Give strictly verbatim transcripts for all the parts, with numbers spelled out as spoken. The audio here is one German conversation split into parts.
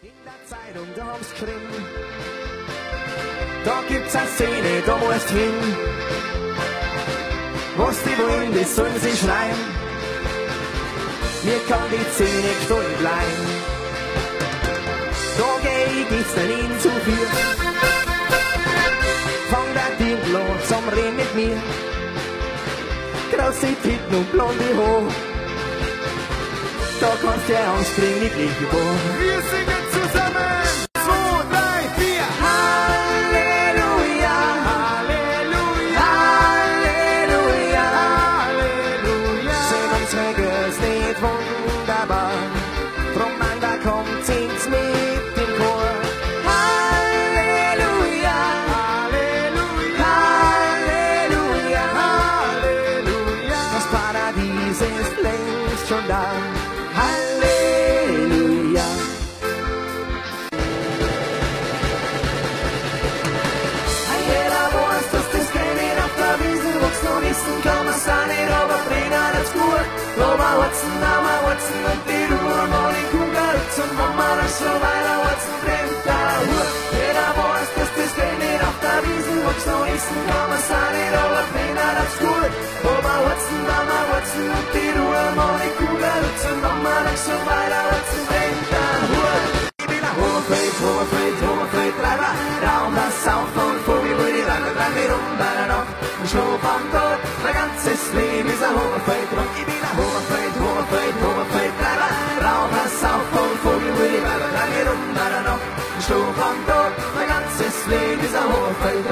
In der Zeitung, da haben's geschrieben, da gibt's eine Szene, da musst hin. Was die wollen, das sollen sie schreien. Mir kann die Szene gestohlen bleiben. Da geh ich jetzt nicht hin zu viel. Fang der Ding an zum Reden mit mir. Große Titten und blonde Haare. Da kannst du ja Angst kriegen, nicht richtig vor. Wir singen zusammen! Zwei, drei, vier! Halleluja! Halleluja! Halleluja! Halleluja! Sind unsere Girls nicht wunderbar? Drum an, da kommt, singt's mit dem Chor. Halleluja! Halleluja! Halleluja! Halleluja! Das Paradies ist längst schon da. Halleluja! Jeder weiß, dass das Geld nicht auf der Wiese wächst. Noch wissen kann man's auch nicht, aber Trainer hat's gut. Aber Watson, aber Watson und die Ruhe, mal die Kugel und wenn man das so weiter Watson brennt, da Ruhe. Jeder weiß, dass das Geld nicht auf der Wiese wächst. Noch wissen kann man's auch nicht, aber Trainer hat's gut. Aber Watson, aber Watson und die Ruhe, mal die Kugel und wenn man das so weiter Watson brennt, da Ruhe. Ich bin ein Hoverfeld, Hoverfeld, Hoverfeld, Treiber, Raum, das Sound von Vogel, wo die Leute dran wie rum bei der Nacht. Und Schlaf am Tod, mein ganzes Leben ist ein Hoverfeld, ich bin ein Hoverfeld, Hoverfeld, Hoverfeld, Treiber, Raum, das Sound von Vogel, wo die Leute dran wie rum bei der Nacht. Und Schlaf am Tod, mein ganzes Leben ist ein Hoverfeld.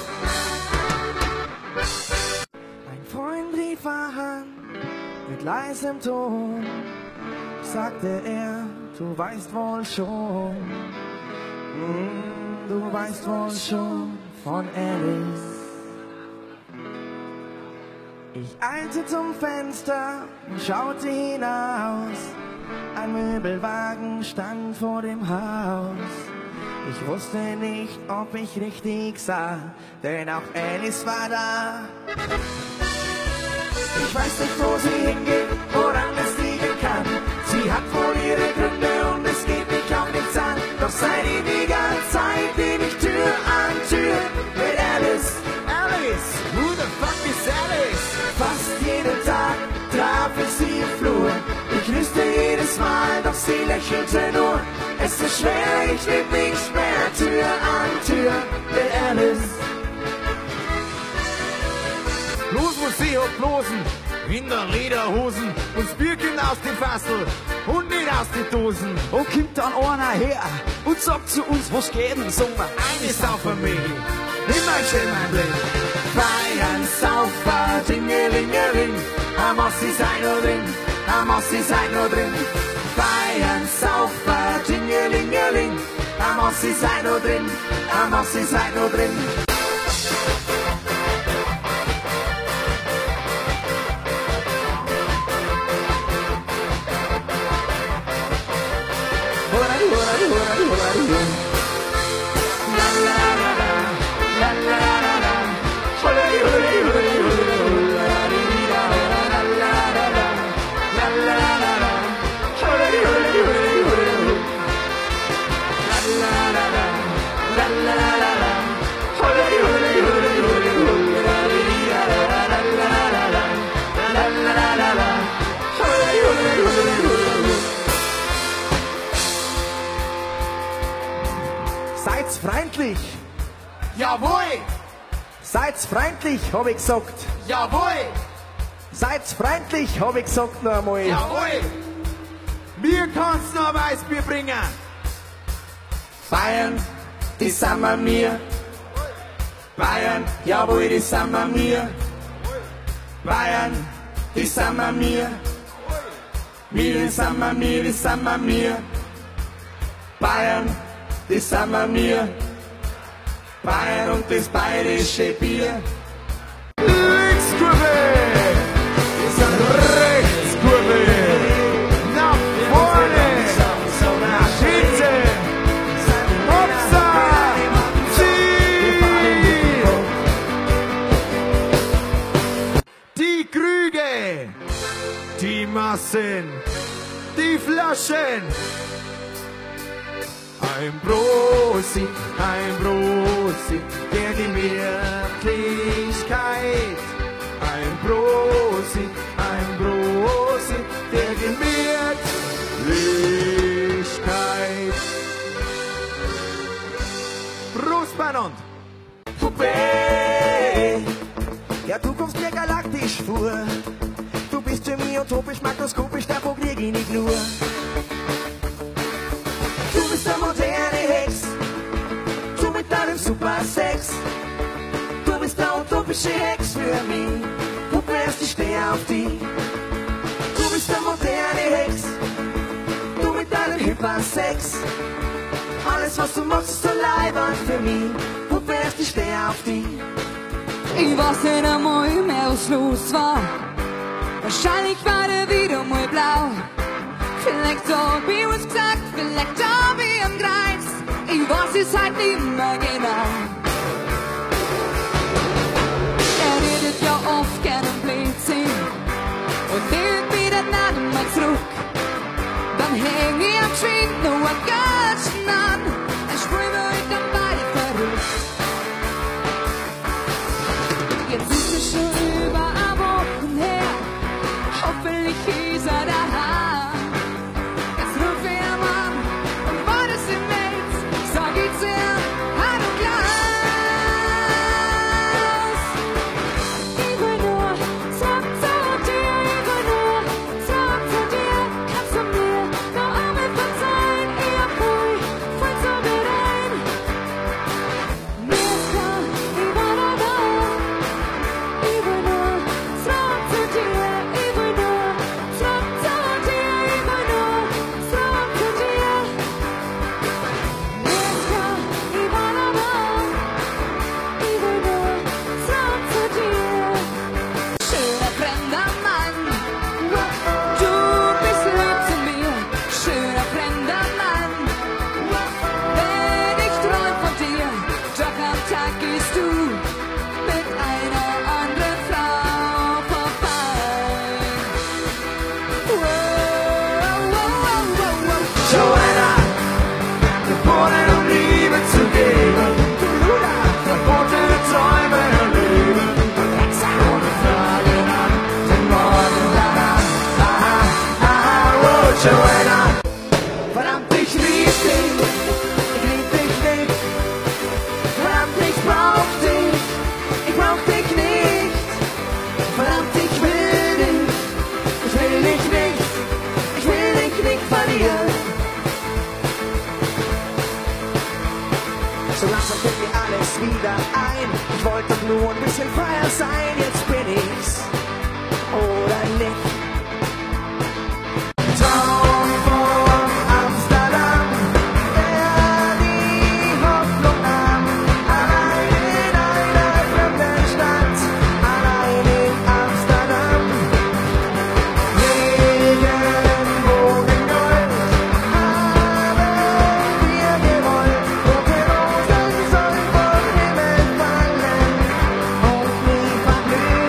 Ein Freund rief an, mit leisem Ton, sagte er, du weißt wohl schon, mm, du weißt wohl schon von Alice. Ich eilte zum Fenster und schaute hinaus, ein Möbelwagen stand vor dem Haus. Ich wusste nicht, ob ich richtig sah, denn auch Alice war da. Ich weiß nicht, wo sie hingeht, woran es liegen kann. Sie hat wohl ihre Gründe und es geht mich auch nichts an. Doch seit ewiger Zeit lebe ich Tür an Tür mit Alice. Alice! Who the fuck is Alice? Fast jeden Tag traf ich sie im Flur. Ich grüßte jedes Mal, doch sie lächelte nur. Es ist schwer, ich lebe nicht mehr Tür an Tür mit Alice. Los muss sie hat bloßen, in der Lederhosen und das Bier kommt aus dem Fassel und nicht aus den Dosen. Und kommt dann einer her und sagt zu uns, was geht denn, sagen wir. Eine Sau für mich, nimm ein schön mein Blick. Feiern, saufen, Dingelingeling, am Ossi sei nur drin, am Ossi sei nur drin. Feiern, saufen, Dingelingeling, am Ossi sei nur drin, am Ossi sei nur drin. Seid's freundlich! Jawohl! Seid's freundlich, hab ich gesagt! Jawohl! Seid's freundlich, hab ich gesagt noch einmal! Jawohl! Mir kannst noch ein Weißbier bringen! Bayern, die sind wir mir! Bayern, jawohl, die sind wir mir! Bayern, die sind wir mir! Wir, die sind wir mir, die sind wir mir! Bayern, die sind wir mir! Bayern und das bayerische Bier! Linkskurve! Wir sind Rechtskurve! Nach vorne! Nach hinten! Hopsa! Ziel! Die Krüge! Die Massen! Die Flaschen! Ein Prosit, ein Prosit, der die Wirklichkeit. Ein Prosit, ein Prosit, der die Wirklichkeit. Prost, Bernhard! Puppe, ja du kommst mir galaktisch vor. Du bist für mich utopisch, makroskopisch, davor krieg ich nicht nur. Du bist der moderne Hex, du mit deinem Supersex. Du bist der utopische Hex für mich, Puppe, ich steh auf dich. Du bist der moderne Hex, du mit deinem Hypersex. Alles was du machst ist so leibend für mich, Puppe, ich steh auf dich. Ich weiß nicht einmal mehr, was los war. Wahrscheinlich war der wieder mal blau. Vielleicht hab ich was gesagt, vielleicht hab ich ihn gereizt. Ich weiß es halt nicht mehr genau. Er redet ja oft gern um Blödsinn und will wieder nicht mehr zurück. Dann häng ich am Schwing noch ein Gatschen an. Dann sprühen wir halt dann beide verrückt. Jetzt ist es schon über eine Woche her. Hoffentlich ist er daheim. Jetzt ruf ich ihn an und war das im Welt. Sag ich zu ihm, hallo Klaus. Ich will nur zurück zu dir. Ich will nur zurück zu dir. Kannst du mir noch einmal verzeihen? Ich hab ruhig voll so mit ein. Mir ist klar, ich war dabei. Ich will nur zurück zu dir. Ich will nur zurück zu dir. Ich will nur zurück zu dir. Mir ist klar, ich war dabei. Ich will nur zurück zu dir. Schöner fremder Mann, du bist lieb zu mir. Schöner fremder Mann, wenn ich träum von dir, doch am Tag gehst du mit einer anderen Frau vorbei. Wow, wow, wow, wow, wow. Joanna, geboren um Liebe zu geben. Verbotene Träume erleben. Ohne Frage nach dem Morgen danach. Aha, aha, oh Joanna. Verdammt, ich lieb dich. Ich lieb dich nicht. Verdammt, ich brauch dich. Ich brauch dich nicht. Verdammt, ich will dich. Ich will dich nicht. Ich will dich nicht verlieren. So langsam fällt mir alles wieder ein. Ich wollte doch nur ein bisschen freier sein. Jetzt bin ich's. Oder nicht. Traum von Amsterdam, der die Hoffnung nahm. Allein in einer fremden Stadt. Allein in Amsterdam. Regenbogen Gold haben wir gewollt. Rote Rosen sollen vom Himmel fallen und nie verglühen.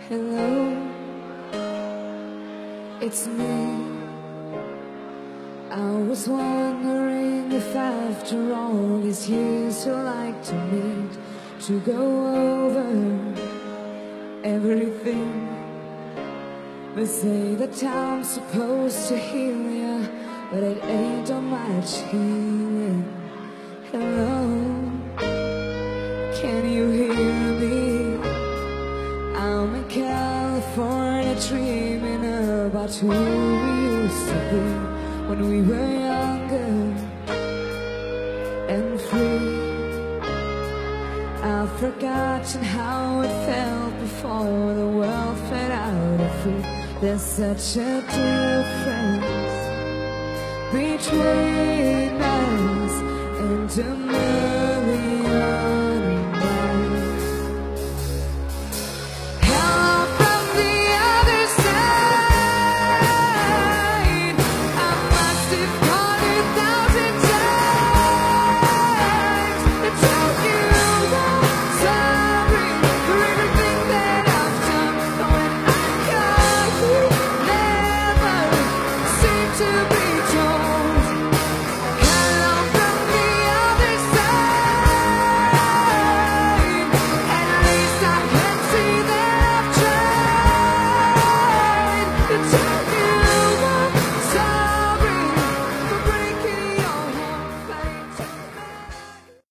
Hello, it's me. I was wondering if after all these years you'd like to meet, to go over everything. They say that time's supposed to heal ya, but it ain't done much healing. Hello, can you hear me? I'm in California dreaming about who we used to be when we were younger and free. I've forgotten how it felt before the world fed out of feet. There's such a difference between